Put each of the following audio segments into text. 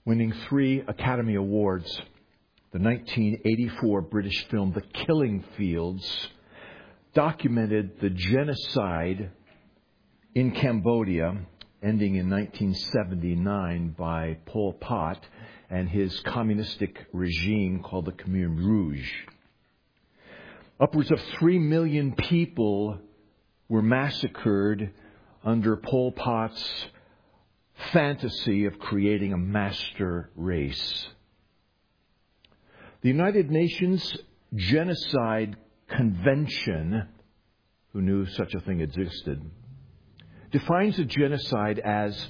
winning 3 Academy Awards. The 1984 British film The Killing Fields documented the genocide in Cambodia, ending in 1979 by Pol Pot and his communistic regime called the Khmer Rouge. Upwards of 3 million people were massacred under Pol Pot's fantasy of creating a master race. The United Nations Genocide Convention, who knew such a thing existed, defines genocide as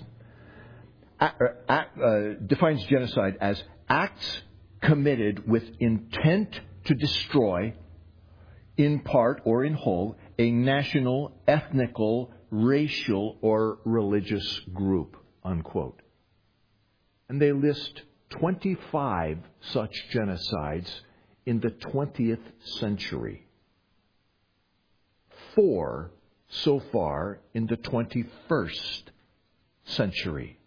acts committed with intent to destroy, in part or in whole, a national, ethnical, racial, or religious group, unquote. And they list 25 such genocides in the 20th century. 4 so far in the 21st century.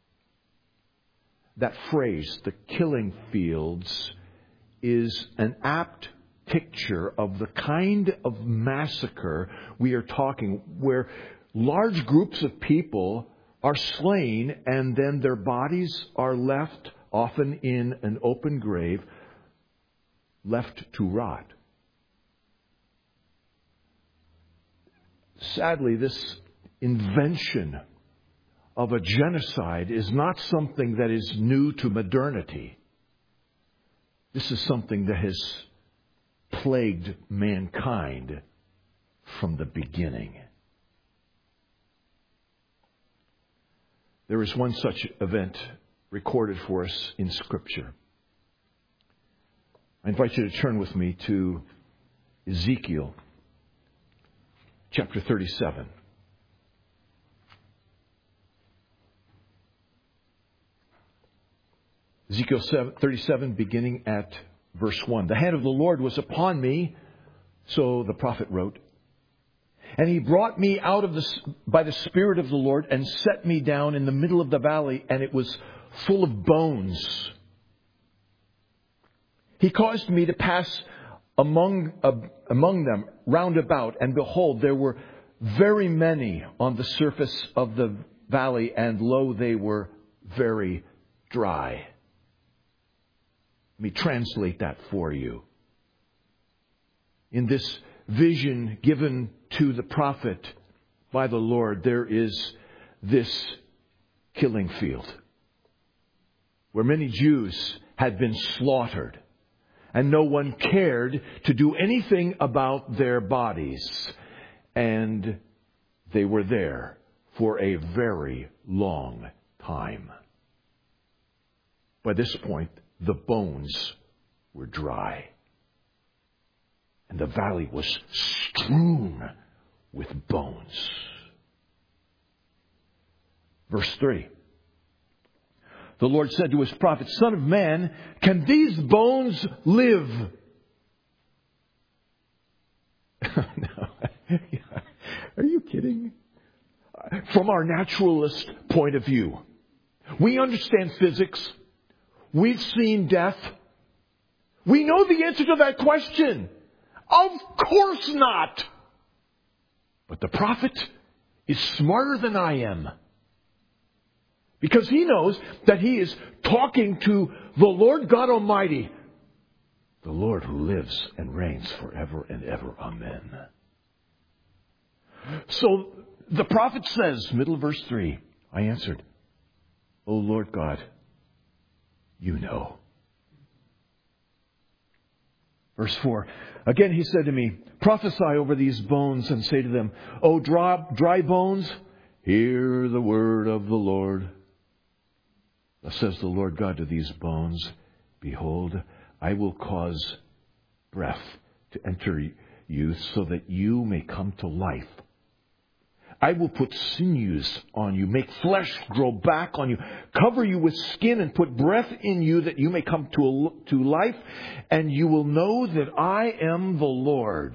That phrase, the killing fields, is an apt picture of the kind of massacre we are talking, where large groups of people are slain and then their bodies are left, often in an open grave, left to rot. Sadly, this invention of a genocide is not something that is new to modernity. This is something that has plagued mankind from the beginning. There is one such event recorded for us in Scripture. I invite you to turn with me to Ezekiel chapter 37. Ezekiel 37, beginning at verse 1. The hand of the Lord was upon me, so the prophet wrote, and he brought me out by the Spirit of the Lord and set me down in the middle of the valley, and it was full of bones. He caused me to pass among them round about, and behold, there were very many on the surface of the valley, and lo, they were very dry. Let me translate that for you. In this vision given to the prophet by the Lord, there is this killing field where many Jews had been slaughtered, and no one cared to do anything about their bodies. And they were there for a very long time. By this point, the bones were dry, and the valley was strewn with bones. Verse 3. The Lord said to his prophet, Son of man, can these bones live? No. Are you kidding? From our naturalist point of view, we understand physics. We've seen death. We know the answer to that question. Of course not. But the prophet is smarter than I am, because he knows that he is talking to the Lord God Almighty, the Lord who lives and reigns forever and ever. Amen. So the prophet says, middle of verse 3, I answered, O Lord God, you know. Verse 4, again he said to me, prophesy over these bones and say to them, O dry bones, hear the word of the Lord. Thus says the Lord God to these bones, behold, I will cause breath to enter you so that you may come to life. I will put sinews on you, make flesh grow back on you, cover you with skin and put breath in you that you may come to life, and you will know that I am the Lord.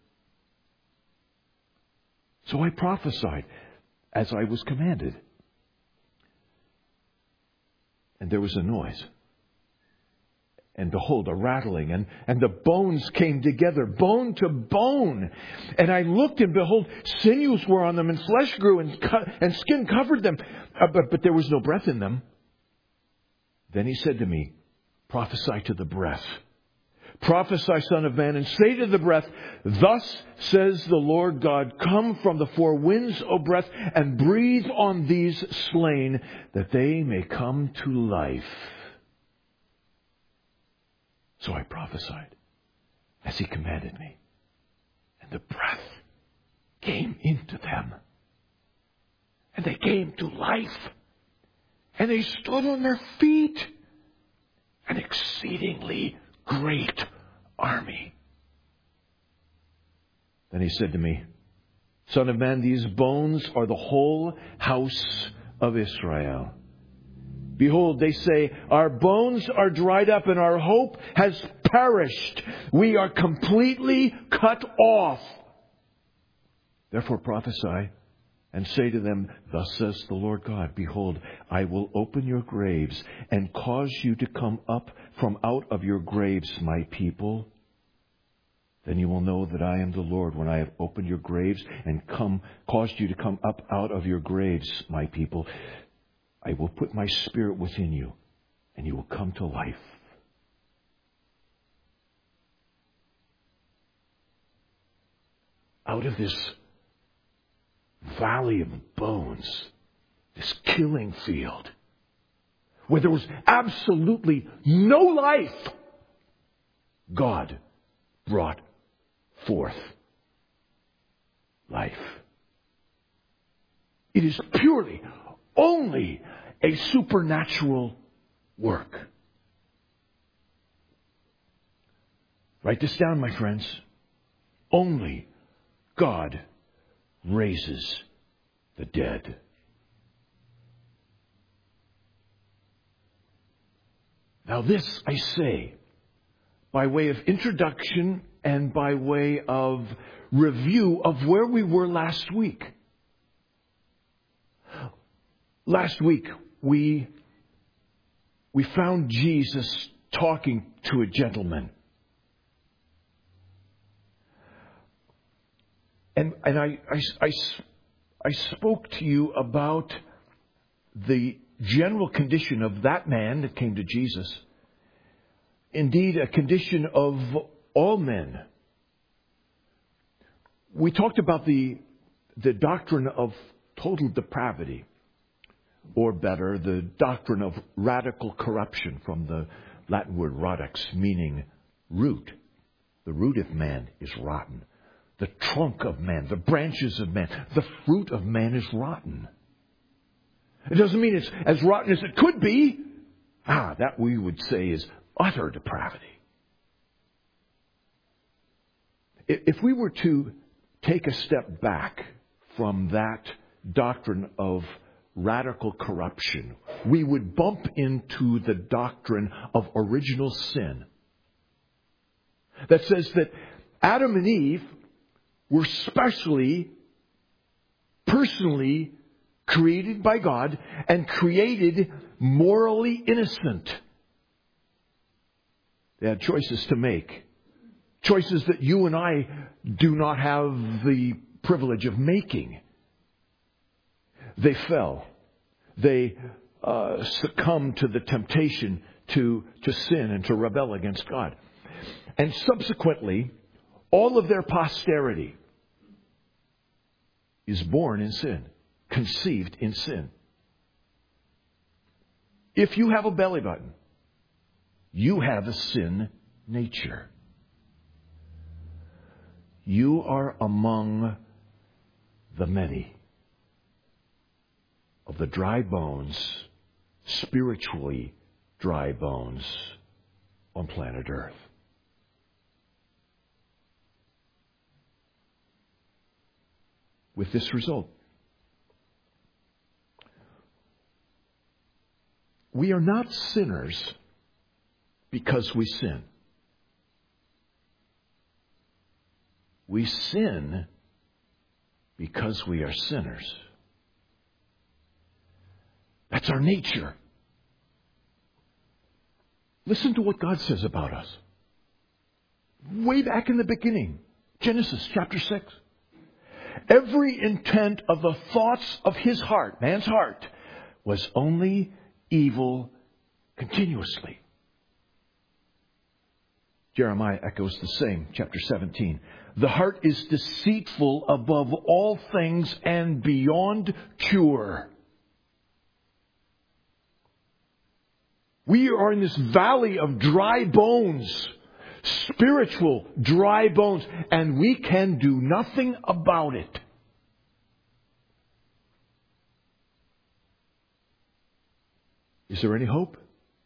So I prophesied as I was commanded. And there was a noise. And behold, a rattling, and the bones came together, bone to bone. And I looked, and behold, sinews were on them, and flesh grew, and skin covered them. But there was no breath in them. Then he said to me, prophesy to the breath. Prophesy, Son of Man, and say to the breath, thus says the Lord God, come from the four winds, O breath, and breathe on these slain, that they may come to life. So I prophesied as he commanded me. And the breath came into them. And they came to life. And they stood on their feet. An exceedingly great army. Then he said to me, Son of man, these bones are the whole house of Israel. Behold, they say, our bones are dried up and our hope has perished. We are completely cut off. Therefore prophesy and say to them, thus says the Lord God, behold, I will open your graves and cause you to come up from out of your graves, my people. Then you will know that I am the Lord when I have opened your graves and caused you to come up out of your graves, my people. I will put my spirit within you, and you will come to life. Out of this valley of bones, this killing field, where there was absolutely no life, God brought forth life. It is purely only a supernatural work. Write this down, my friends. Only God raises the dead. Now this I say by way of introduction and by way of review of where we were last week. Last week, we found Jesus talking to a gentleman. And I spoke to you about the general condition of that man that came to Jesus. Indeed, a condition of all men. We talked about the doctrine of total depravity. Or better, the doctrine of radical corruption, from the Latin word radex, meaning root. The root of man is rotten. The trunk of man, the branches of man, the fruit of man is rotten. It doesn't mean it's as rotten as it could be. That we would say is utter depravity. If we were to take a step back from that doctrine of radical corruption, we would bump into the doctrine of original sin. That says that Adam and Eve were specially, personally created by God and created morally innocent. They had choices to make. Choices that you and I do not have the privilege of making. They fell. They succumbed to the temptation to sin and to rebel against God. And subsequently, all of their posterity is born in sin, conceived in sin. If you have a belly button, you have a sin nature. You are among the many of the dry bones, spiritually dry bones on planet Earth. With this result, we are not sinners because we sin. We sin because we are sinners. That's our nature. Listen to what God says about us. Way back in the beginning, Genesis chapter 6. Every intent of the thoughts of his heart, man's heart, was only evil continuously. Jeremiah echoes the same, chapter 17. The heart is deceitful above all things and beyond cure. We are in this valley of dry bones, spiritual dry bones, and we can do nothing about it. Is there any hope?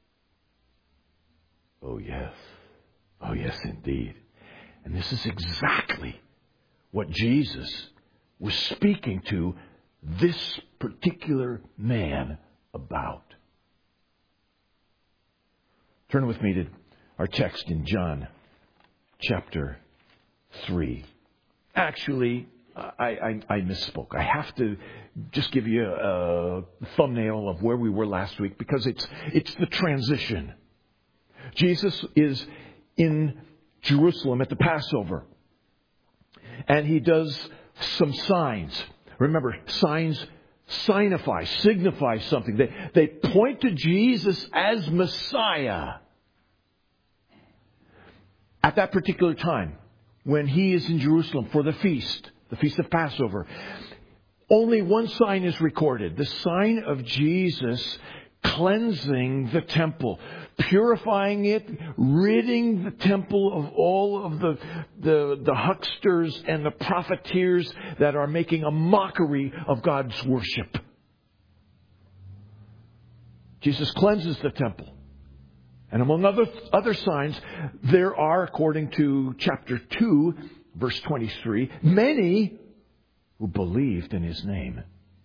Oh, yes. Oh, yes, indeed. And this is exactly what Jesus was speaking to this particular man about. Turn with me to our text in John chapter 3. Actually, I misspoke. I have to just give you a thumbnail of where we were last week because it's the transition. Jesus is in Jerusalem at the Passover. And he does some signs. Remember, signs signify something. They point to Jesus as Messiah. At that particular time, when he is in Jerusalem for the feast of Passover, only one sign is recorded. The sign of Jesus cleansing the temple, purifying it, ridding the temple of all of the hucksters and the profiteers that are making a mockery of God's worship. Jesus cleanses the temple. And among other signs, there are, according to chapter 2, verse 23, many who believed in his name.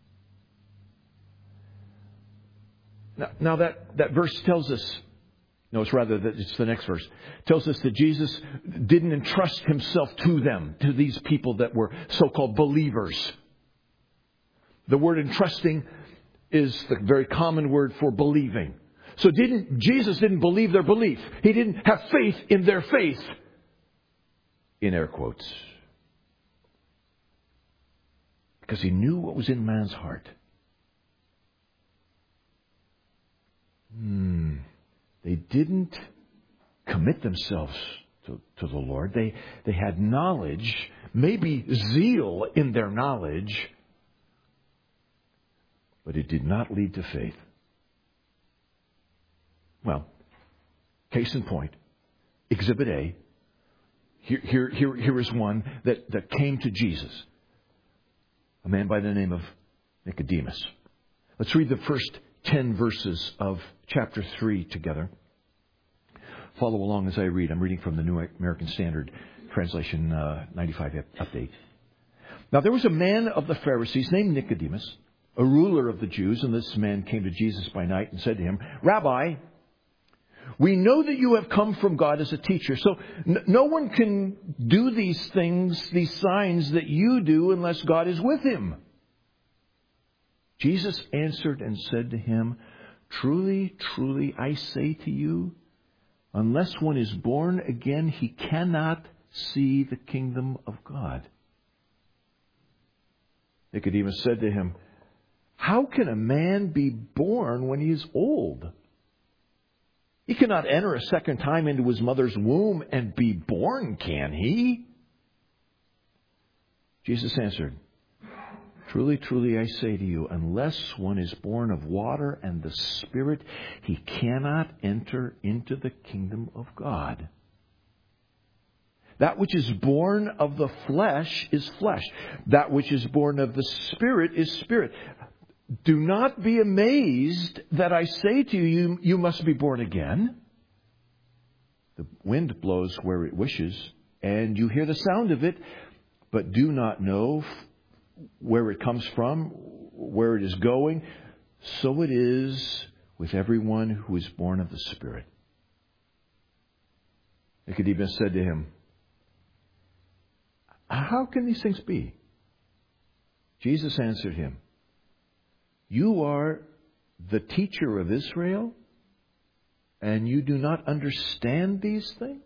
Now that verse tells us, no, it's rather that it's the next verse, tells us that Jesus didn't entrust himself to them, to these people that were so-called believers. The word entrusting is the very common word for believing. So Jesus didn't believe their belief. He didn't have faith in their faith. In air quotes. Because he knew what was in man's heart. They didn't commit themselves to the Lord. They had knowledge, maybe zeal in their knowledge, but it did not lead to faith. Well, case in point, Exhibit A. Here is one that came to Jesus. A man by the name of Nicodemus. Let's read the first 10 verses of chapter 3 together. Follow along as I read. I'm reading from the New American Standard Translation 95 update. Now there was a man of the Pharisees named Nicodemus, a ruler of the Jews, and this man came to Jesus by night and said to him, Rabbi, we know that you have come from God as a teacher, so no one can do these things, these signs that you do, unless God is with him. Jesus answered and said to him, Truly, truly, I say to you, unless one is born again, he cannot see the kingdom of God. Nicodemus said to him, How can a man be born when he is old? He cannot enter a second time into his mother's womb and be born, can he? Jesus answered, Truly, truly, I say to you, unless one is born of water and the Spirit, he cannot enter into the kingdom of God. That which is born of the flesh is flesh. That which is born of the Spirit is spirit. Do not be amazed that I say to you, you must be born again. The wind blows where it wishes, and you hear the sound of it, but do not know where it comes from, where it is going. So it is with everyone who is born of the Spirit. Nicodemus said to him, How can these things be? Jesus answered him, You are the teacher of Israel, and you do not understand these things?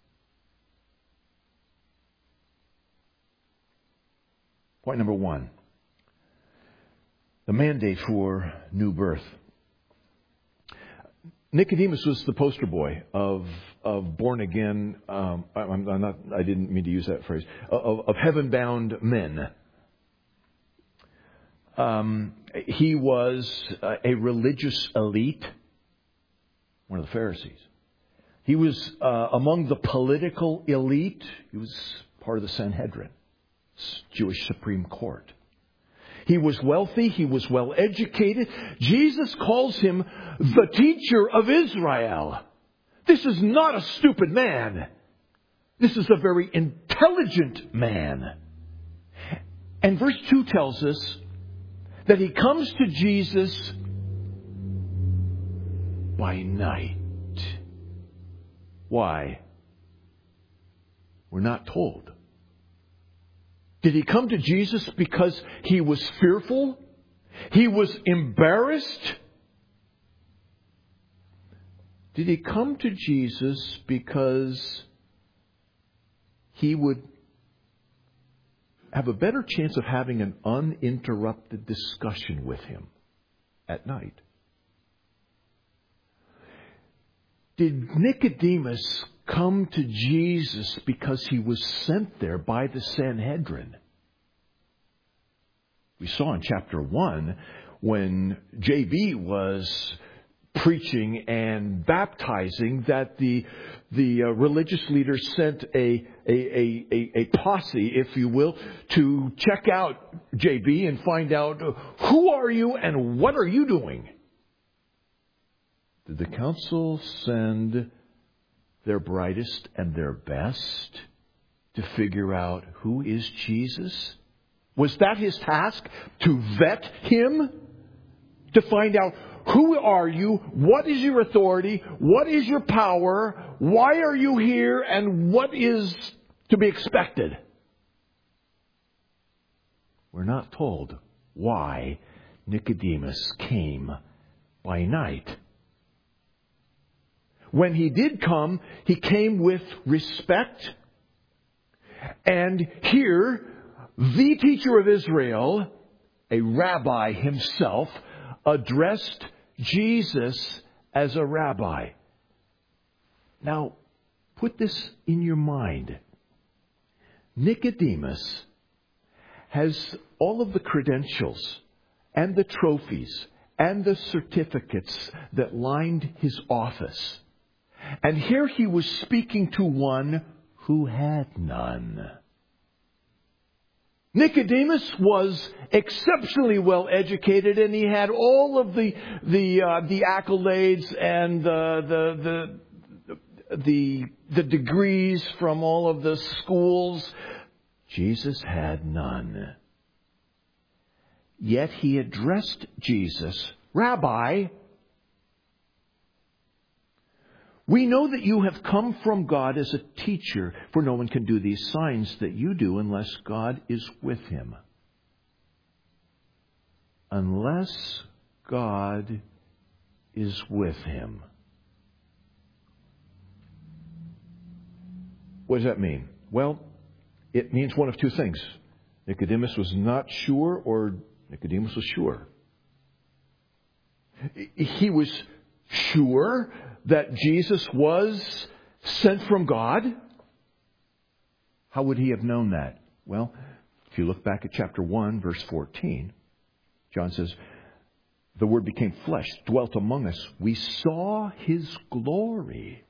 Point number 1. The mandate for new birth. Nicodemus was the poster boy of born again. I didn't mean to use that phrase. Of heaven-bound men. He was a religious elite, one of the Pharisees. He was among the political elite. He was part of the Sanhedrin, Jewish Supreme Court. He was wealthy. He was well educated. Jesus calls him the teacher of Israel. This is not a stupid man. This is a very intelligent man. And verse 2 tells us that he comes to Jesus by night. Why? We're not told. Did he come to Jesus because he was fearful? He was embarrassed? Did he come to Jesus because he would have a better chance of having an uninterrupted discussion with him at night? Did Nicodemus come to Jesus because he was sent there by the Sanhedrin? We saw in chapter 1 when J.B. was preaching and baptizing that the religious leaders sent a posse, if you will, to check out J.B. and find out, who are you and what are you doing? Did the council send their brightest and their best to figure out who is Jesus? Was that his task? To vet him? To find out, who are you? What is your authority? What is your power? Why are you here? And what is to be expected? We're not told why Nicodemus came by night. When he did come, he came with respect. And here, the teacher of Israel, a rabbi himself, addressed Jesus as a rabbi. Now, put this in your mind. Nicodemus has all of the credentials and the trophies and the certificates that lined his office. And here he was speaking to one who had none. Nicodemus was exceptionally well educated, and he had all of the accolades and the degrees from all of the schools. Jesus had none. Yet he addressed Jesus, Rabbi, we know that you have come from God as a teacher, for no one can do these signs that you do unless God is with him. Unless God is with him. What does that mean? Well, it means one of two things. Nicodemus was not sure, or Nicodemus was sure. He was sure that Jesus was sent from God. How would he have known that? Well, if you look back at chapter 1, verse 14, John says, the Word became flesh, dwelt among us. We saw his glory.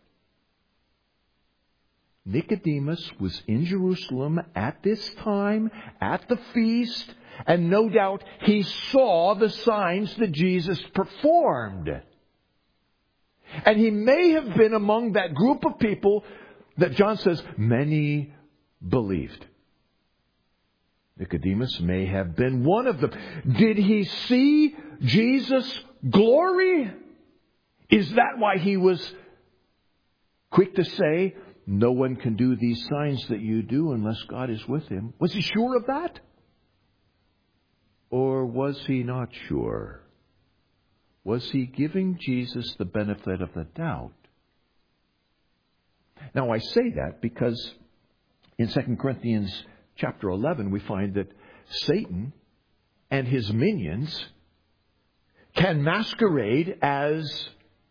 Nicodemus was in Jerusalem at this time, at the feast, and no doubt he saw the signs that Jesus performed. And he may have been among that group of people that John says many believed. Nicodemus may have been one of them. Did he see Jesus' glory? Is that why he was quick to say, no one can do these signs that you do unless God is with him? Was he sure of that? Or was he not sure? Was he giving Jesus the benefit of the doubt? Now, I say that because in 2 Corinthians chapter 11, we find that Satan and his minions can masquerade as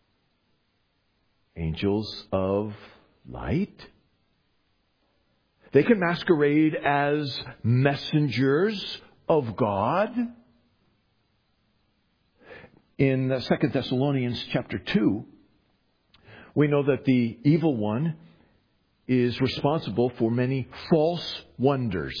angels of light. They can masquerade as messengers of God. In 2 Thessalonians chapter 2, we know that the evil one is responsible for many false wonders,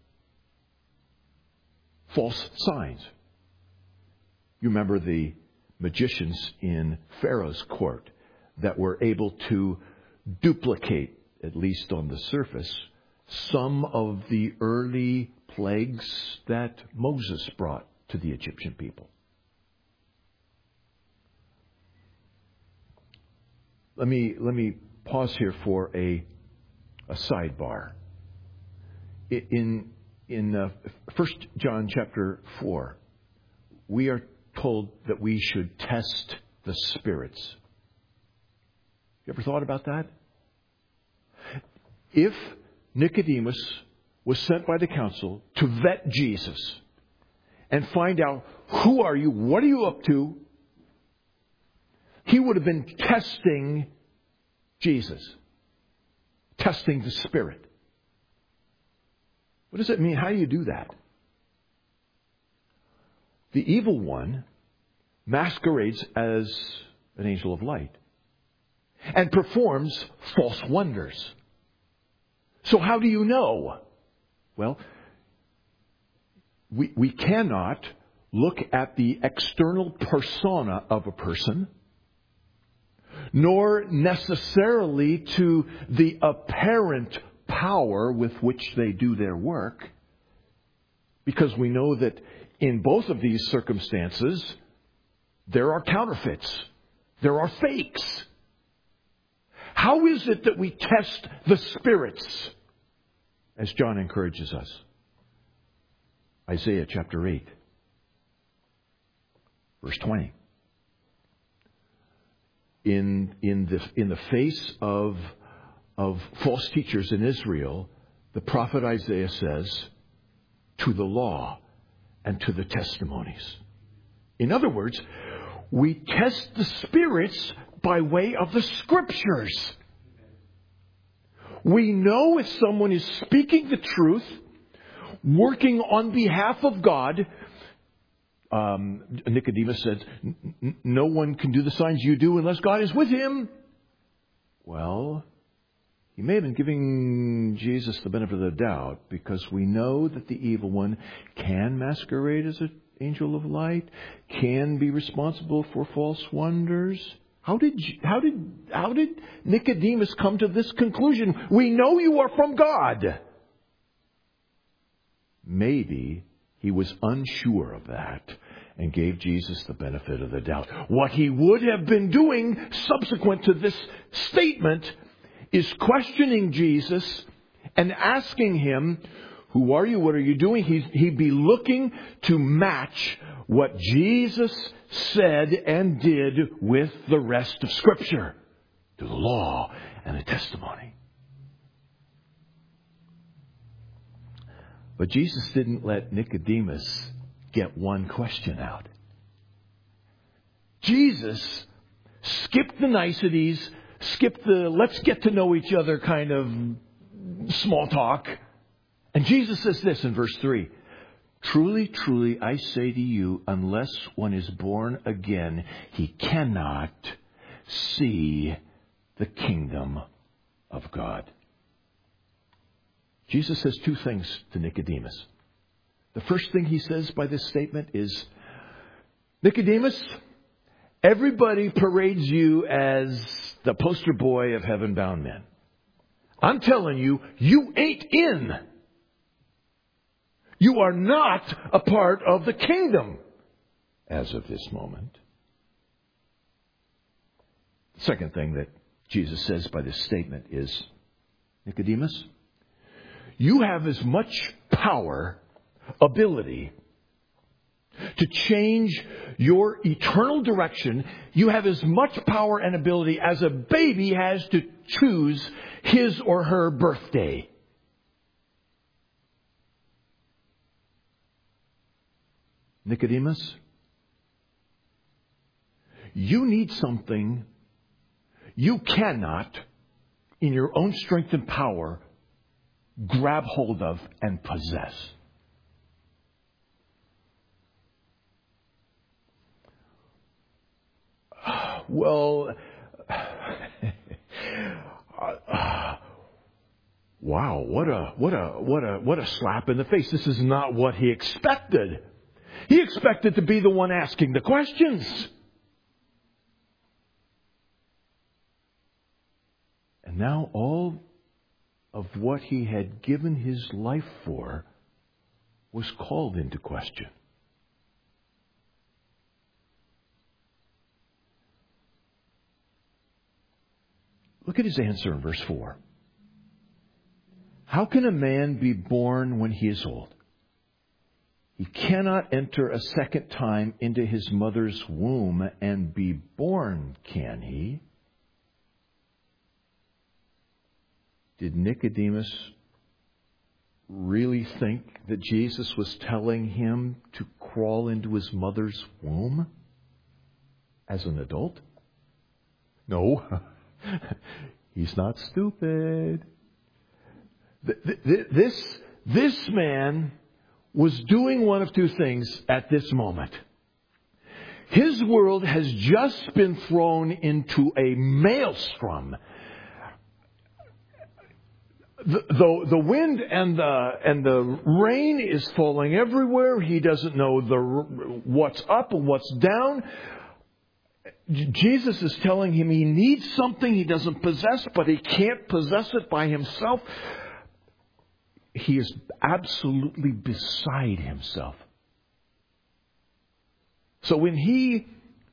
false signs. You remember the magicians in Pharaoh's court that were able to duplicate, at least on the surface, some of the early plagues that Moses brought to the Egyptian people. Let me pause here for a sidebar. In 1 John chapter 4, we are told that we should test the spirits. You ever thought about that? If Nicodemus was sent by the council to vet Jesus and find out, who are you? What are you up to? He would have been testing Jesus, testing the Spirit. What does it mean? How do you do that? The evil one masquerades as an angel of light and performs false wonders. So how do you know? Well, we cannot look at the external persona of a person, nor necessarily to the apparent power with which they do their work, because we know that in both of these circumstances, there are counterfeits. There are fakes. How is it that we test the spirits? As John encourages us. Isaiah chapter 8, verse 20. In the face of false teachers in Israel, the prophet Isaiah says, to the law and to the testimonies. In other words, we test the spirits by way of the Scriptures. We know if someone is speaking the truth, working on behalf of God. Nicodemus said, no one can do the signs you do unless God is with him. Well, he may have been giving Jesus the benefit of the doubt, because we know that the evil one can masquerade as an angel of light, can be responsible for false wonders. How did Nicodemus come to this conclusion? We know you are from God. Maybe he was unsure of that and gave Jesus the benefit of the doubt. What he would have been doing subsequent to this statement is questioning Jesus and asking him, who are you? What are you doing? He'd be looking to match what Jesus said and did with the rest of Scripture, to the law and the testimony. But Jesus didn't let Nicodemus get one question out. Jesus skipped the niceties, skipped the let's get to know each other kind of small talk. And Jesus says this in verse 3. Truly, truly, I say to you, unless one is born again, he cannot see the kingdom of God. Jesus says two things to Nicodemus. The first thing he says by this statement is, Nicodemus, everybody parades you as the poster boy of heaven-bound men. I'm telling you, you ain't in. You are not a part of the kingdom as of this moment. The second thing that Jesus says by this statement is, Nicodemus, you have as much power, ability to change your eternal direction, you have as much power and ability as a baby has to choose his or her birthday. Nicodemus, you need something you cannot, in your own strength and power, grab hold of and possess. Well, wow, what a slap in the face. This is not what he expected. He expected to be the one asking the questions. And now all of what he had given his life for was called into question. Look at his answer in verse 4. How can a man be born when he is old? He cannot enter a second time into his mother's womb and be born, can he? Did Nicodemus really think that Jesus was telling him to crawl into his mother's womb as an adult? No. He's not stupid. This man was doing one of two things at this moment. His world has just been thrown into a maelstrom. The wind and the rain is falling everywhere. He doesn't know what's up and what's down. Jesus is telling him he needs something he doesn't possess, but he can't possess it by himself. He is absolutely beside himself. So when he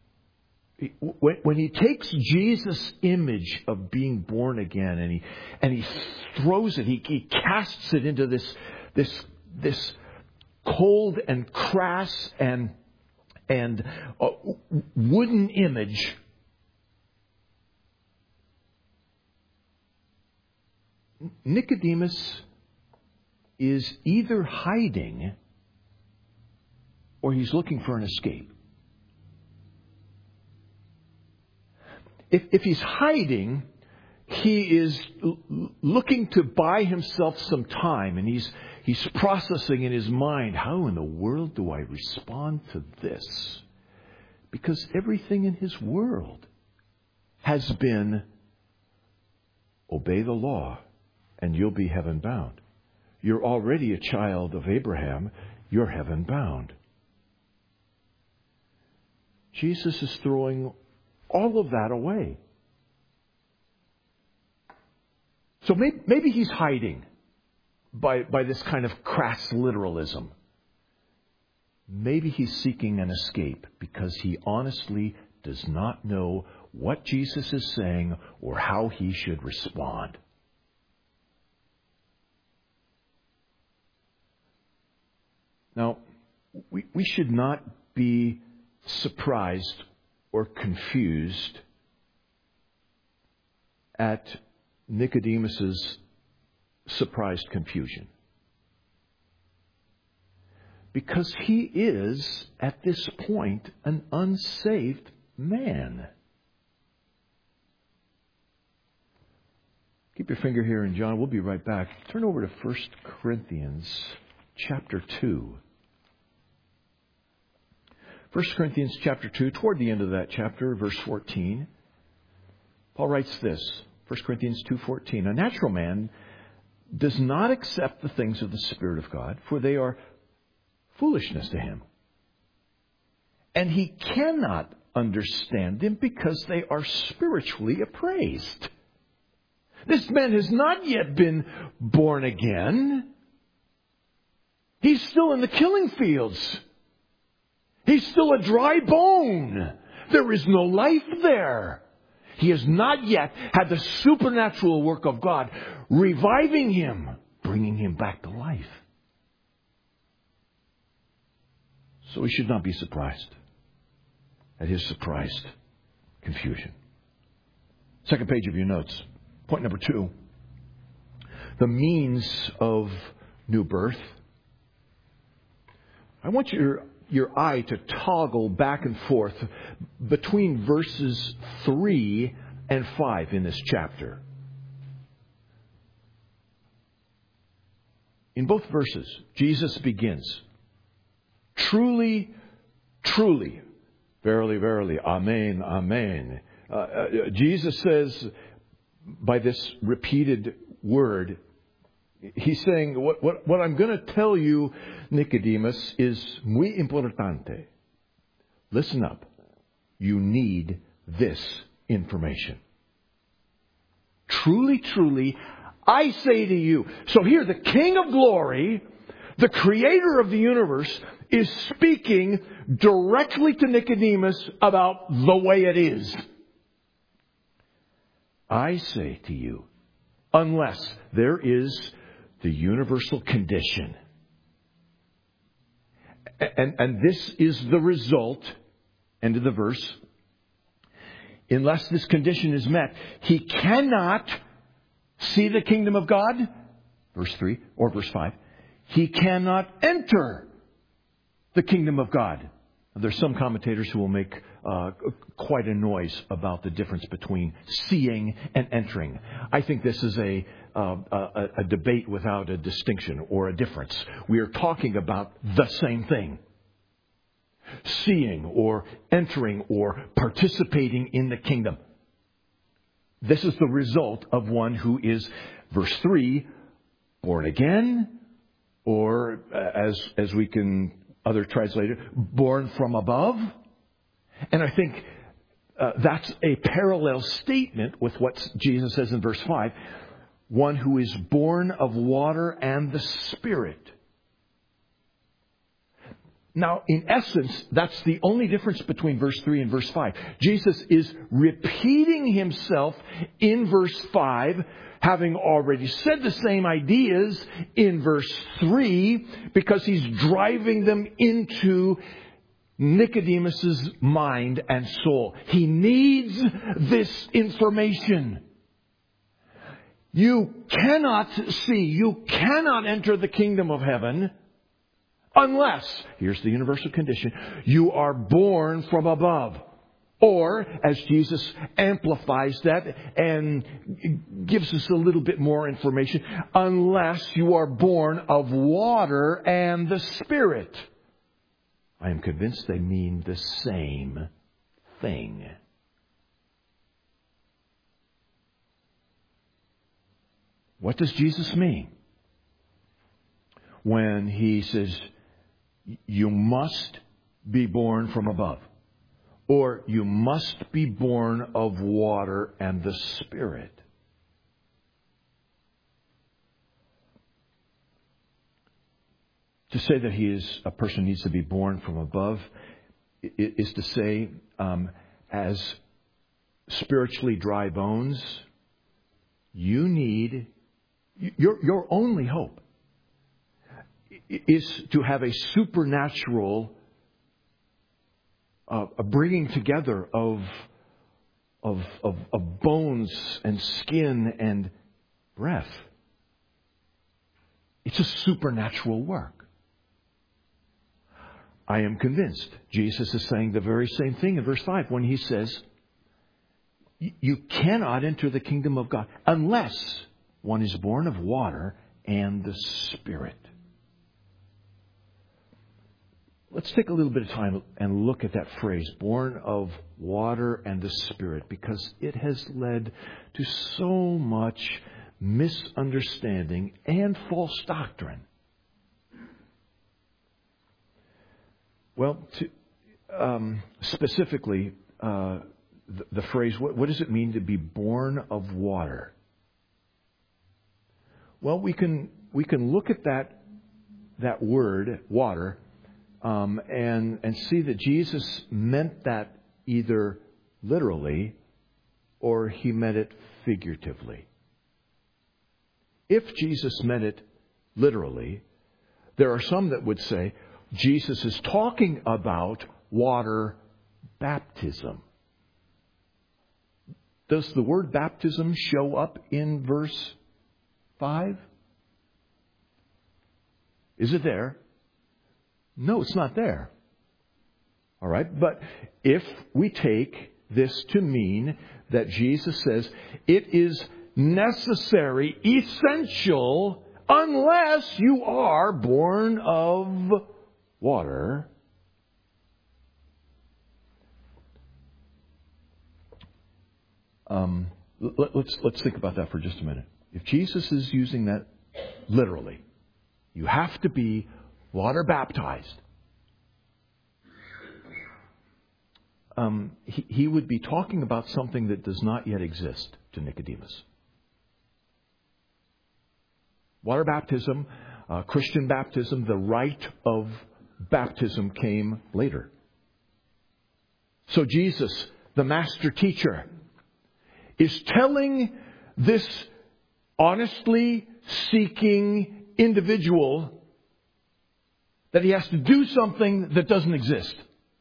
takes Jesus' image of being born again and he throws it, he casts it into this cold and crass and wooden image, Nicodemus is either hiding or he's looking for an escape. If he's hiding, he is looking to buy himself some time, and he's processing in his mind, how in the world do I respond to this? Because everything in his world has been, obey the law and you'll be heaven bound. You're already a child of Abraham. You're heaven bound. Jesus is throwing all of that away. So maybe he's hiding by this kind of crass literalism. Maybe he's seeking an escape because he honestly does not know what Jesus is saying or how he should respond. Now, we should not be surprised or confused at Nicodemus's surprised confusion. Because he is, at this point, an unsaved man. Keep your finger here in John. We'll be right back. Turn over to 1 Corinthians chapter 2. 1 Corinthians chapter 2, toward the end of that chapter, verse 14, Paul writes this, 1 Corinthians 2:14, a natural man does not accept the things of the Spirit of God, for they are foolishness to him. And he cannot understand them because they are spiritually appraised. This man has not yet been born again. He's still in the killing fields. He's still a dry bone. There is no life there. He has not yet had the supernatural work of God reviving him, bringing him back to life. So we should not be surprised at his surprised confusion. Second page of your notes. Point number 2. The means of new birth. I want your eye to toggle back and forth between verses 3 and 5 in this chapter. In both verses, Jesus begins, truly, truly, verily, verily, amen, amen. Jesus says, by this repeated word, he's saying, what I'm going to tell you, Nicodemus, is muy importante. Listen up. You need this information. Truly, truly, I say to you. So here, the King of Glory, the Creator of the universe, is speaking directly to Nicodemus about the way it is. I say to you, unless there is the universal condition. And this is the result, end of the verse. Unless this condition is met, he cannot see the kingdom of God. Verse 3 or verse 5. He cannot enter the kingdom of God. There's some commentators who will make quite a noise about the difference between seeing and entering. I think this is a debate without a distinction or a difference. We are talking about the same thing. Seeing or entering or participating in the kingdom. This is the result of one who is, verse 3, born again, or as we can other translated, born from above. And I think that's a parallel statement with what Jesus says in verse 5. One who is born of water and the Spirit. Now, in essence, that's the only difference between verse 3 and verse 5. Jesus is repeating himself in verse 5, having already said the same ideas in verse 3, because he's driving them into Nicodemus's mind and soul. He needs this information. You cannot see, you cannot enter the kingdom of heaven unless, here's the universal condition, you are born from above. Or, as Jesus amplifies that and gives us a little bit more information, unless you are born of water and the Spirit. I am convinced they mean the same thing. What does Jesus mean when he says, you must be born from above? Or you must be born of water and the Spirit. To say that a person needs to be born from above is to say, as spiritually dry bones, you need, your only hope is to have a supernatural a bringing together of bones and skin and breath. It's a supernatural work. I am convinced Jesus is saying the very same thing in verse 5 when he says, you cannot enter the kingdom of God unless one is born of water and the Spirit. Let's take a little bit of time and look at that phrase, born of water and the Spirit, because it has led to so much misunderstanding and false doctrine. Well, specifically, the phrase, what does it mean to be born of water? Well, we can look at that word, water, and see that Jesus meant that either literally or he meant it figuratively. If Jesus meant it literally, there are some that would say, Jesus is talking about water baptism. Does the word baptism show up in verse 5? Is it there? No, it's not there. All right, but if we take this to mean that Jesus says it is necessary, essential, unless you are born of water. Let's think about that for just a minute. If Jesus is using that literally, you have to be water baptized. He would be talking about something that does not yet exist to Nicodemus. Water baptism, Christian baptism, the rite of baptism came later. So Jesus, the master teacher, is telling this honestly seeking individual that he has to do something that doesn't exist.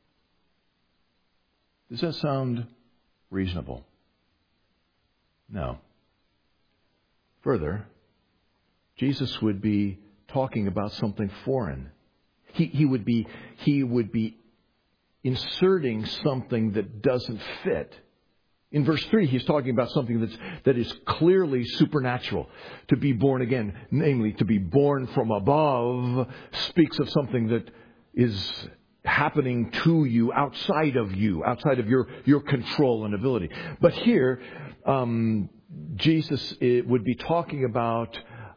Does that sound reasonable? No. Further, Jesus would be talking about something foreign. He would be inserting something that doesn't fit. In verse 3, he's talking about something that is clearly supernatural. To be born again, namely to be born from above, speaks of something that is happening to you, outside of your control and ability. But here, Jesus would be talking about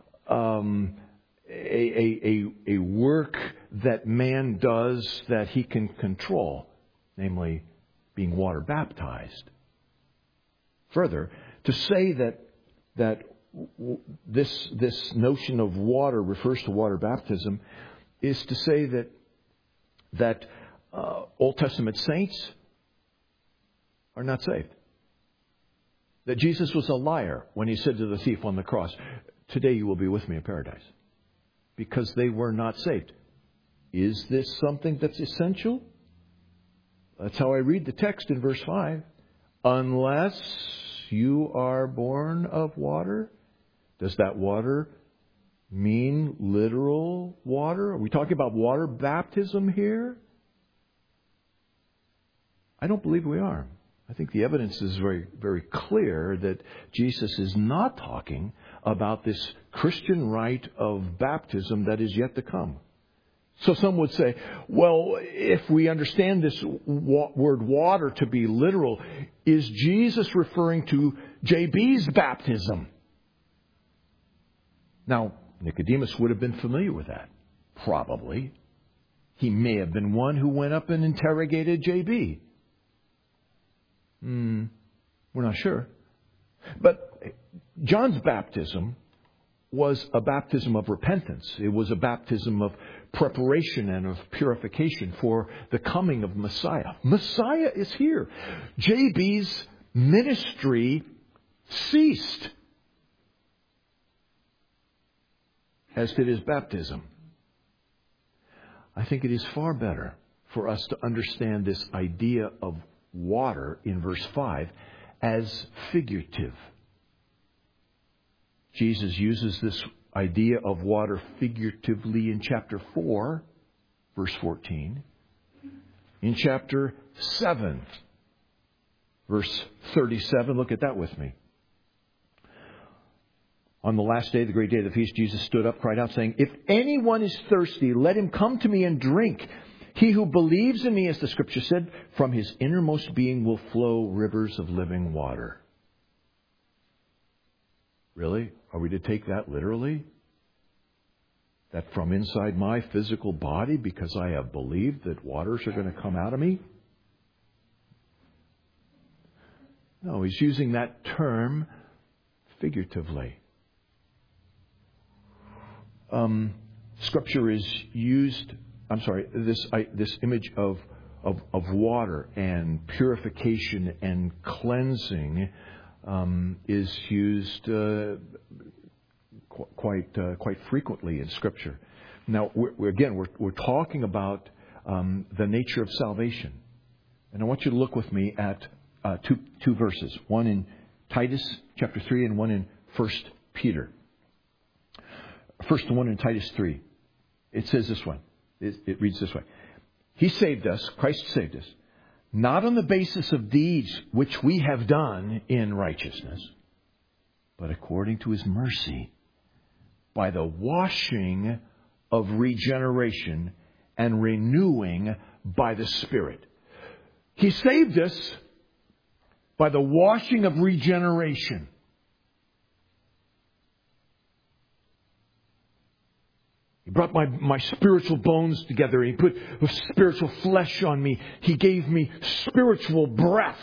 a work that man does that he can control, namely being water baptized. Further, to say that this notion of water refers to water baptism is to say that Old Testament saints are not saved. That Jesus was a liar when he said to the thief on the cross, "Today you will be with me in paradise." Because they were not saved. Is this something that's essential? That's how I read the text in verse 5. Unless you are born of water. Does that water mean literal water? Are we talking about water baptism here? I don't believe we are. I think the evidence is very, very clear that Jesus is not talking about this Christian rite of baptism that is yet to come. So some would say, well, if we understand this word water to be literal, is Jesus referring to JB's baptism? Now, Nicodemus would have been familiar with that. Probably. He may have been one who went up and interrogated JB. We're not sure. But John's baptism was a baptism of repentance. It was a baptism of preparation and of purification for the coming of Messiah. Messiah is here. JB's ministry ceased, as did his baptism. I think it is far better for us to understand this idea of water in verse 5 as figurative. Jesus uses this idea of water figuratively in chapter 4, verse 14. In chapter 7, verse 37. Look at that with me. On the last day, the great day of the feast, Jesus stood up, cried out, saying, "If anyone is thirsty, let him come to me and drink. He who believes in me, as the Scripture said, from his innermost being will flow rivers of living water." Really? Are we to take that literally? That from inside my physical body, because I have believed that waters are going to come out of me? No, he's using that term figuratively. Scripture is used, this image of water and purification and cleansing is used quite frequently in Scripture. Now, we're talking about the nature of salvation. And I want you to look with me at two verses. One in Titus chapter 3 and one in 1 Peter. First one in Titus 3. It says this one. It reads this way. He saved us, Christ saved us, not on the basis of deeds which we have done in righteousness, but according to His mercy, by the washing of regeneration and renewing by the Spirit. He saved us by the washing of regeneration. He brought my spiritual bones together. He put spiritual flesh on me. He gave me spiritual breath.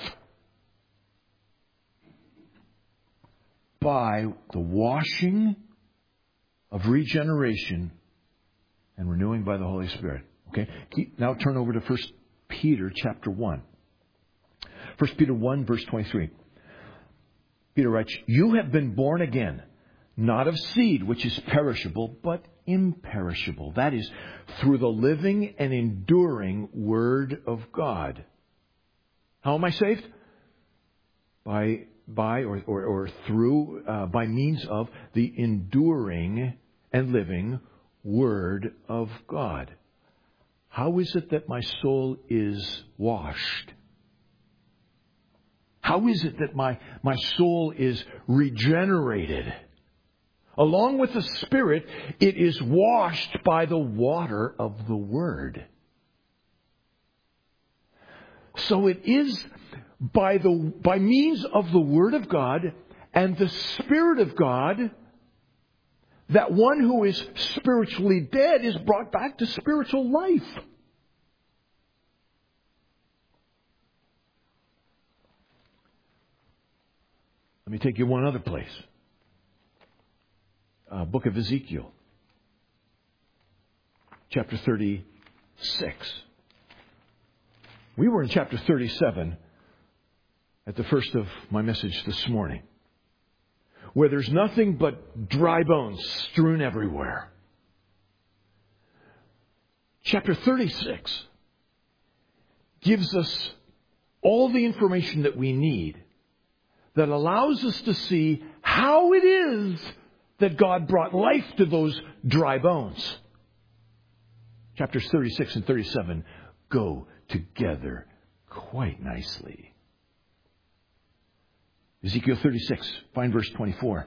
By the washing of regeneration and renewing by the Holy Spirit. Okay? Now turn over to 1 Peter chapter 1. 1 Peter 1 verse 23. Peter writes, "You have been born again, not of seed which is perishable, but imperishable. That is, through the living and enduring Word of God." How am I saved? By means of the enduring and living Word of God. How is it that my soul is washed? How is it that my soul is regenerated? Along with the Spirit, it is washed by the water of the Word. So it is by means of the Word of God and the Spirit of God that one who is spiritually dead is brought back to spiritual life. Let me take you one other place. Book of Ezekiel, chapter 36. We were in chapter 37 at the first of my message this morning, where there's nothing but dry bones strewn everywhere. Chapter 36 gives us all the information that we need that allows us to see how it is that God brought life to those dry bones. Chapters 36 and 37 go together quite nicely. Ezekiel 36, find verse 24.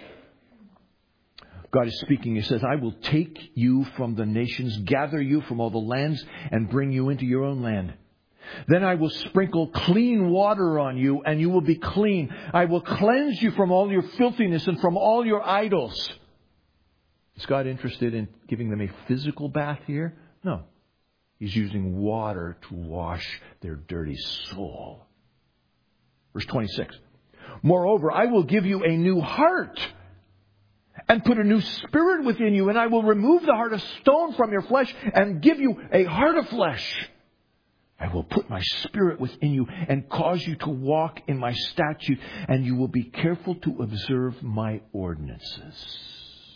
God is speaking. He says, "I will take you from the nations, gather you from all the lands, and bring you into your own land. Then I will sprinkle clean water on you, and you will be clean. I will cleanse you from all your filthiness and from all your idols." Is God interested in giving them a physical bath here? No. He's using water to wash their dirty soul. Verse 26. "Moreover, I will give you a new heart and put a new spirit within you, and I will remove the heart of stone from your flesh and give you a heart of flesh. I will put my spirit within you and cause you to walk in my statute, and you will be careful to observe my ordinances."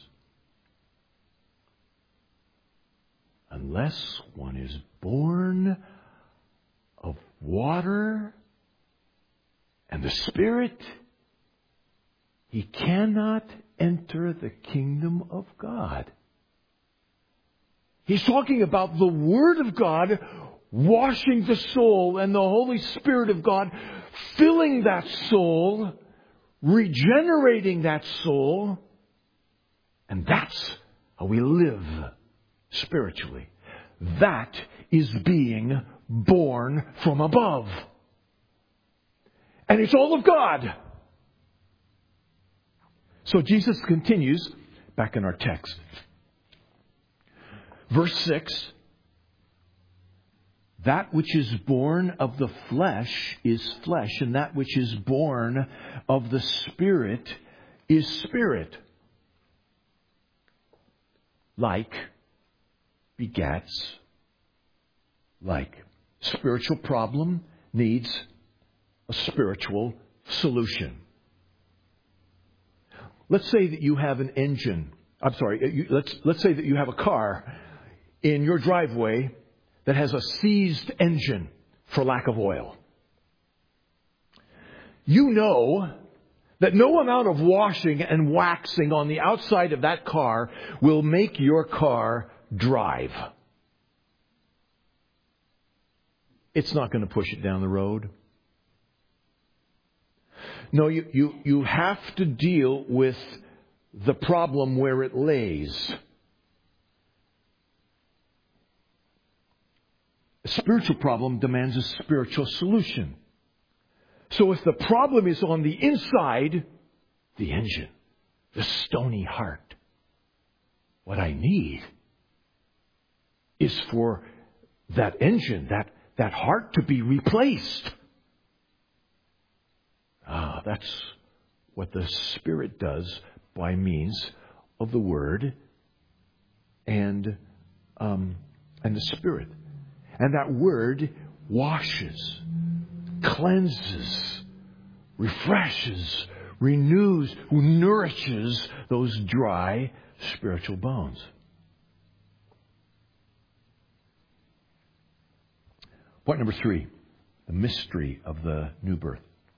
Unless one is born of water and the Spirit, he cannot enter the kingdom of God. He's talking about the Word of God washing the soul and the Holy Spirit of God filling that soul, regenerating that soul. And that's how we live spiritually. That is being born from above. And it's all of God. So Jesus continues back in our text. Verse 6. "That which is born of the flesh is flesh, and that which is born of the Spirit is spirit." Like begets like. Spiritual problem needs a spiritual solution. Let's say that you have an engine I'm sorry, let's say that you have a car in your driveway that has a seized engine for lack of oil. You know that no amount of washing and waxing on the outside of that car will make your car drive. It's not going to push it down the road. No, you have to deal with the problem where it lays. A spiritual problem demands a spiritual solution. So if the problem is on the inside, the engine, the stony heart, what I need is for that engine, that heart to be replaced. That's what the Spirit does by means of the Word and the Spirit. And that Word washes, cleanses, refreshes, renews, nourishes those dry spiritual bones. Point number 3, the mystery of the new birth.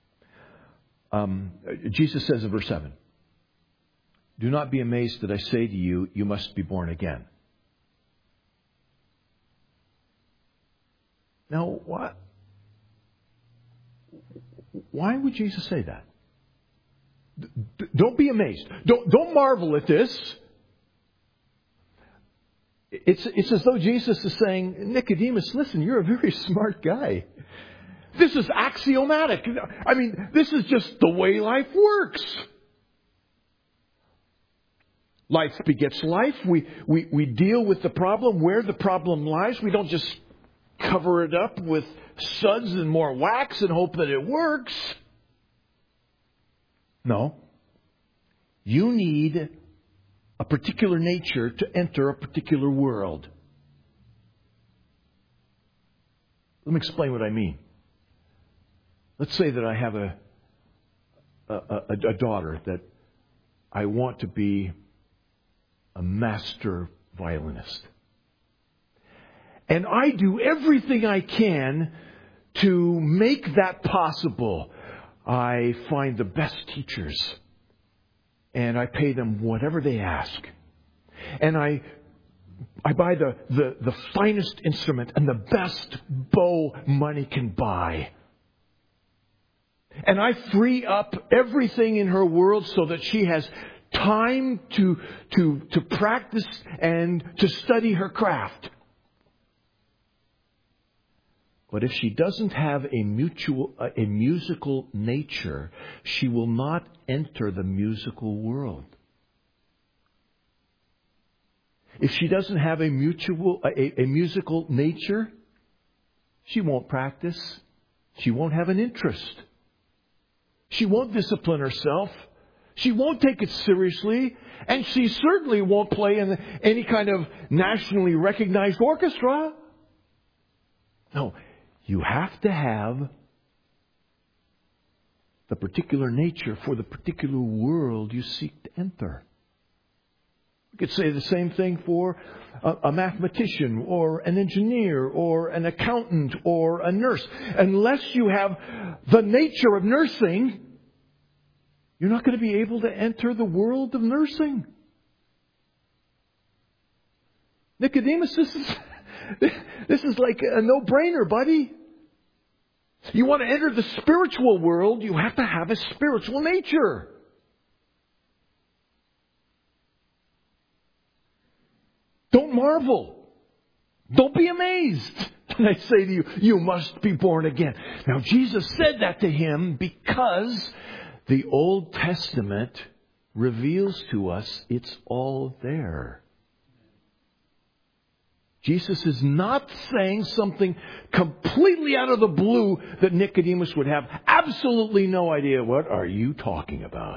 Jesus says in verse 7, "Do not be amazed that I say to you, you must be born again." Now, why would Jesus say that? Don't be amazed. Don't marvel at this. It's as though Jesus is saying, Nicodemus, listen, you're a very smart guy. This is axiomatic. I mean, this is just the way life works. Life begets life. We deal with the problem where the problem lies. We don't just cover it up with suds and more wax and hope that it works. No. You need a particular nature to enter a particular world. Let me explain what I mean. Let's say that I have a daughter that I want to be a master violinist. And I do everything I can to make that possible. I find the best teachers. And I pay them whatever they ask. And I buy the finest instrument and the best bow money can buy. And I free up everything in her world so that she has time to practice and to study her craft. But if she doesn't have a musical nature, she will not enter the musical world. If she doesn't have a musical nature, she won't practice. She won't have an interest. She won't discipline herself. She won't take it seriously. And she certainly won't play in any kind of nationally recognized orchestra. No, you have to have the particular nature for the particular world you seek to enter. You could say the same thing for a mathematician or an engineer or an accountant or a nurse. Unless you have the nature of nursing, you're not going to be able to enter the world of nursing. Nicodemus, this is like a no-brainer, buddy. You want to enter the spiritual world, you have to have a spiritual nature. Don't marvel. Don't be amazed. And I say to you, you must be born again. Now, Jesus said that to him because the Old Testament reveals to us it's all there. Jesus is not saying something completely out of the blue that Nicodemus would have absolutely no idea. What are you talking about?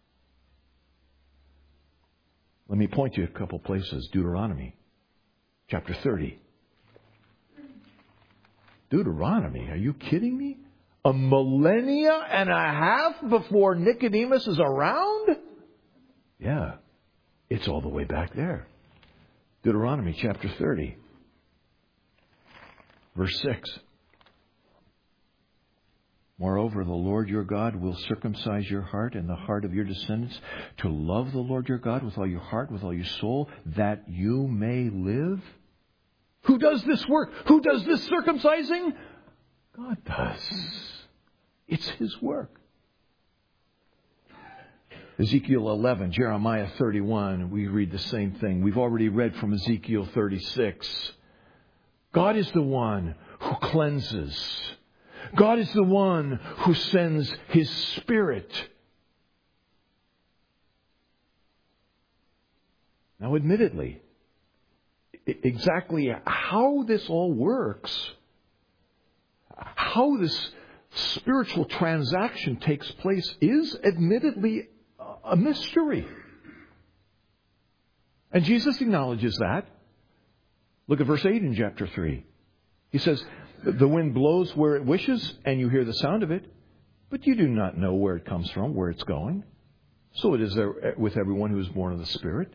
Let me point you a couple places. Deuteronomy chapter 30. Deuteronomy, are you kidding me? A millennia and a half before Nicodemus is around? Yeah. It's all the way back there. Deuteronomy chapter 30, verse 6. Moreover, the Lord your God will circumcise your heart and the heart of your descendants to love the Lord your God with all your heart, with all your soul, that you may live. Who does this work? Who does this circumcising? God does. It's His work. Ezekiel 11, Jeremiah 31, we read the same thing. We've already read from Ezekiel 36. God is the one who cleanses. God is the one who sends His Spirit. Now, admittedly, exactly how this all works, how this spiritual transaction takes place, is admittedly a mystery. And Jesus acknowledges that. Look at verse 8 in chapter 3. He says, the wind blows where it wishes, and you hear the sound of it, but you do not know where it comes from, where it's going. So it is there with everyone who is born of the Spirit.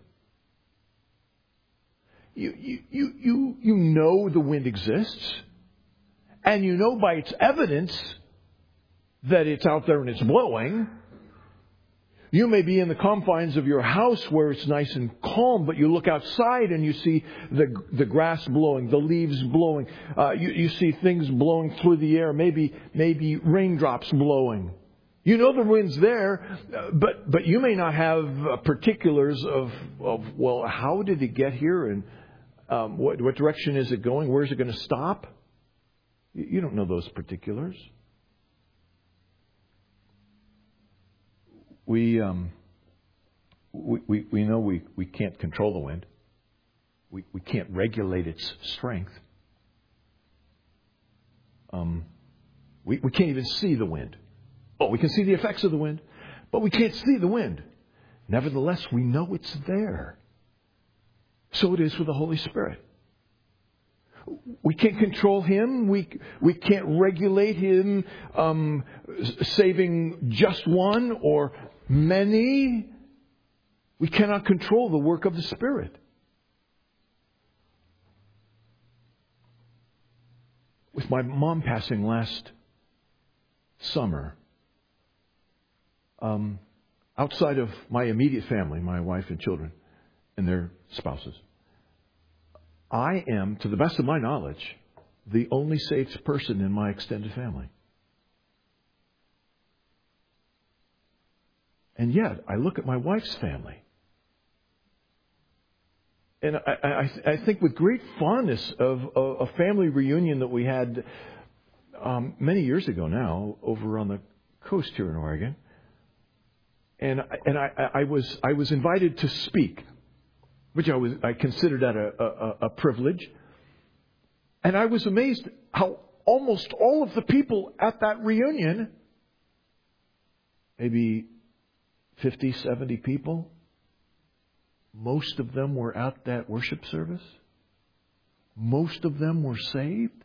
You know the wind exists, and you know by its evidence that it's out there and it's blowing. You may be in the confines of your house where it's nice and calm, but you look outside and you see the grass blowing, the leaves blowing. You see things blowing through the air, maybe raindrops blowing. You know the wind's there, but you may not have particulars of well, how did it get here, and what direction is it going? Where is it going to stop? You don't know those particulars. We know we can't control the wind. We can't regulate its strength. We can't even see the wind. Oh, we can see the effects of the wind, but we can't see the wind. Nevertheless, we know it's there. So it is with the Holy Spirit. We can't control Him. We can't regulate Him saving just one or many. We cannot control the work of the Spirit. With my mom passing last summer, outside of my immediate family, my wife and children and their spouses, I am, to the best of my knowledge, the only saved person in my extended family. And yet, I look at my wife's family, and I think with great fondness of a family reunion that we had many years ago now over on the coast here in Oregon. And I was invited to speak, which I considered that a privilege. And I was amazed how almost all of the people at that reunion, maybe 50, 70 people, most of them were at that worship service. Most of them were saved.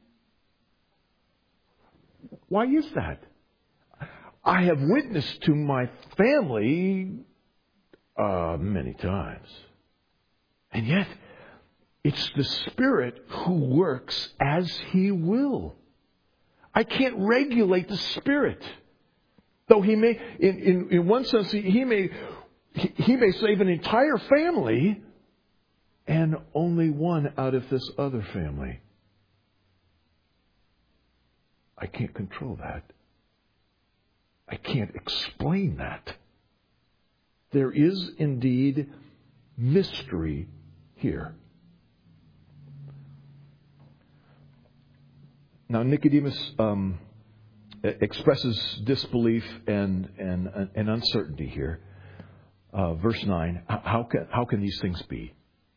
Why is that? I have witnessed to my family many times. And yet, it's the Spirit who works as He will. I can't regulate the Spirit. Though He may, in one sense, He may save an entire family and only one out of this other family. I can't control that. I can't explain that. There is indeed mystery here. Now, Nicodemus expresses disbelief and uncertainty here. Verse 9, how can these things be?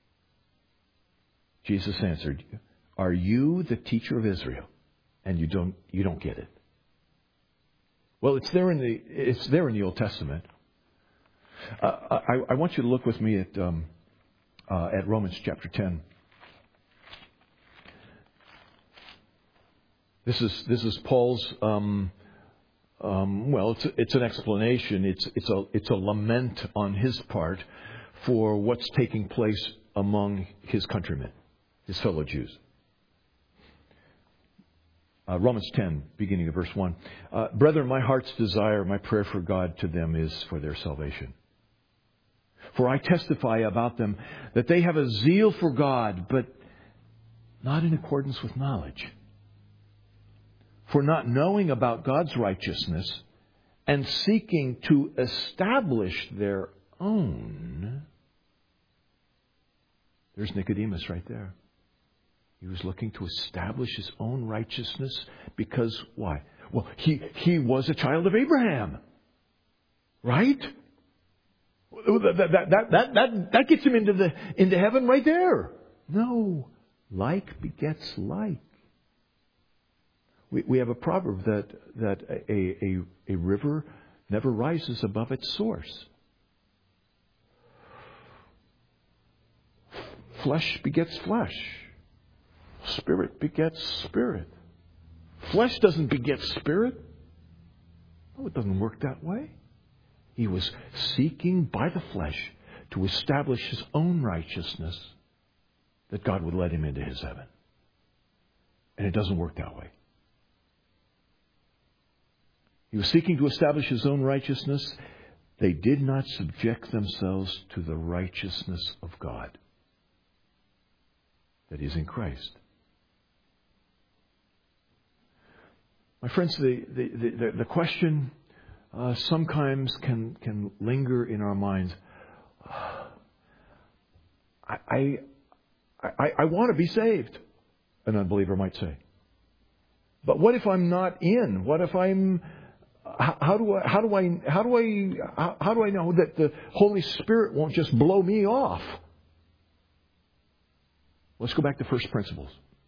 Jesus answered, "Are you the teacher of Israel, and you don't get it?" Well, it's there in the Old Testament. I want you to look with me at Romans chapter 10. This is Paul's. Well, it's an explanation. It's a lament on his part for what's taking place among his countrymen, his fellow Jews. Romans 10, beginning of verse 1. Brethren, my heart's desire, my prayer for God to them is for their salvation. For I testify about them that they have a zeal for God, but not in accordance with knowledge. For not knowing about God's righteousness and seeking to establish their own. There's Nicodemus right there. He was looking to establish his own righteousness because why? Well, he was a child of Abraham. Right? That gets him into heaven right there. No. Like begets like. We have a proverb that a river never rises above its source. Flesh begets flesh. Spirit begets spirit. Flesh doesn't beget spirit. No, it doesn't work that way. He was seeking by the flesh to establish his own righteousness that God would let him into his heaven. And it doesn't work that way. He was seeking to establish his own righteousness. They did not subject themselves to the righteousness of God that is in Christ. My friends, the question sometimes can linger in our minds. I want to be saved, an unbeliever might say. But what if I'm not in? What if I'm? How do I know that the Holy Spirit won't just blow me off? Let's go back to first principles.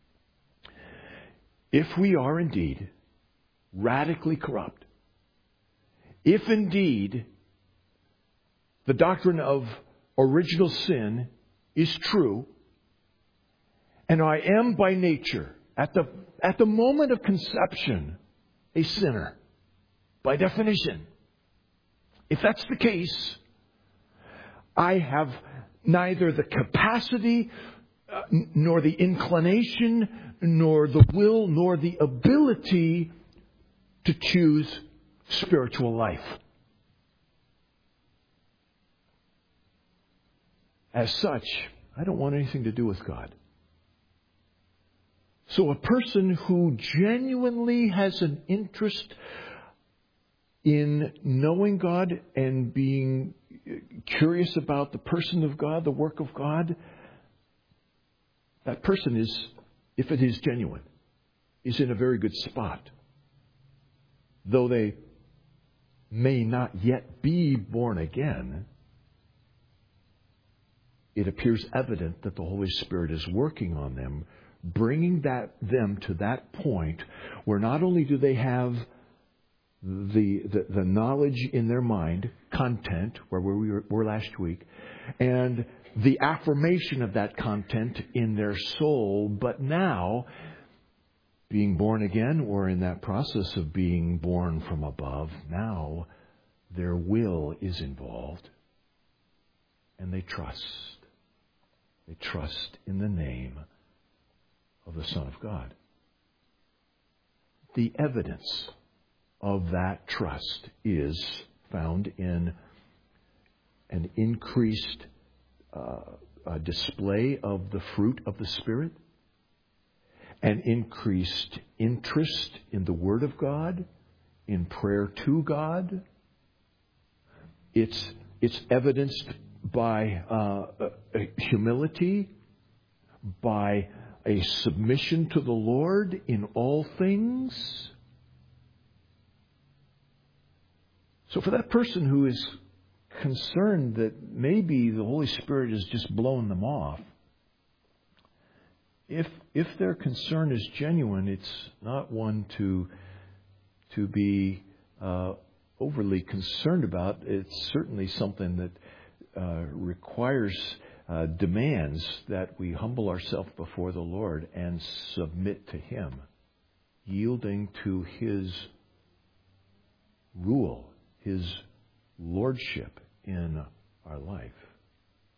If we are indeed radically corrupt, if indeed the doctrine of original sin is true, and I am by nature, at the moment of conception, a sinner, by definition, if that's the case, I have neither the capacity, nor the inclination, nor the will, nor the ability to choose spiritual life. As such, I don't want anything to do with God. So a person who genuinely has an interest in knowing God and being curious about the person of God, the work of God, that person is, if it is genuine, is in a very good spot. Though they may not yet be born again, it appears evident that the Holy Spirit is working on them, bringing them to that point where not only do they have the knowledge in their mind, content, where we were last week, and the affirmation of that content in their soul, but now, being born again, or in that process of being born from above, now their will is involved, and they trust. They trust in the name of the Son of God. The evidence of that trust is found in an increased display of the fruit of the Spirit, an increased interest in the Word of God, in prayer to God. It's evidenced by humility, by a submission to the Lord in all things. So for that person who is concerned that maybe the Holy Spirit has just blown them off, if their concern is genuine, it's not one to be overly concerned about. It's certainly something that requires, demands that we humble ourselves before the Lord and submit to Him, yielding to His rule, His lordship in our life.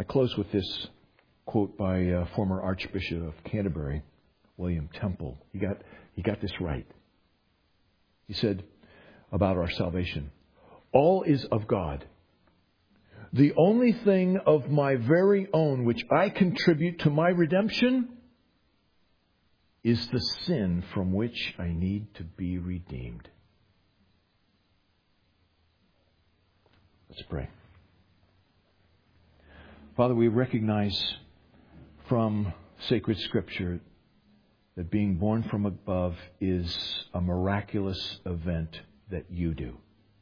I close with this quote by former Archbishop of Canterbury, William Temple. He got this right. He said about our salvation, all is of God. The only thing of my very own which I contribute to my redemption is the sin from which I need to be redeemed. Let's pray. Father, we recognize from sacred Scripture that being born from above is a miraculous event that you do.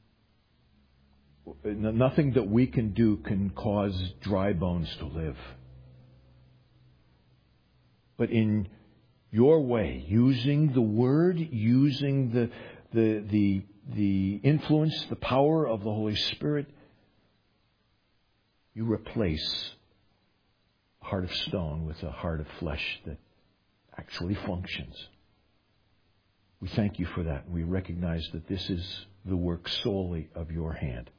Nothing that we can do can cause dry bones to live. But in your way, using the Word, using the influence, the power of the Holy Spirit, you replace a heart of stone with a heart of flesh that actually functions. We thank you for that. We recognize that this is the work solely of your hand.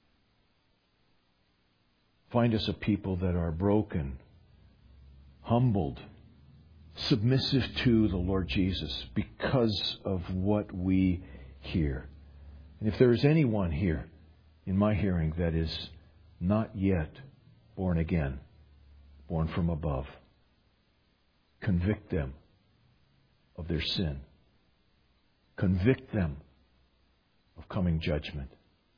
Find us a people that are broken, humbled, submissive to the Lord Jesus because of what we hear. And if there is anyone here in my hearing that is not yet born again, born from above, convict them of their sin. Convict them of coming judgment.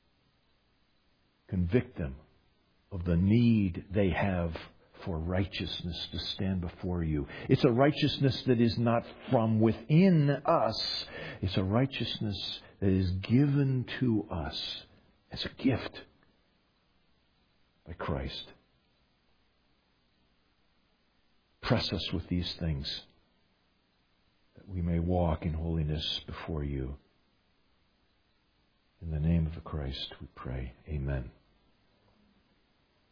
Convict them of the need they have for righteousness to stand before you. It's a righteousness that is not from within us. It's a righteousness that is given to us as a gift by Christ. Press us with these things that we may walk in holiness before you. In the name of the Christ we pray. Amen.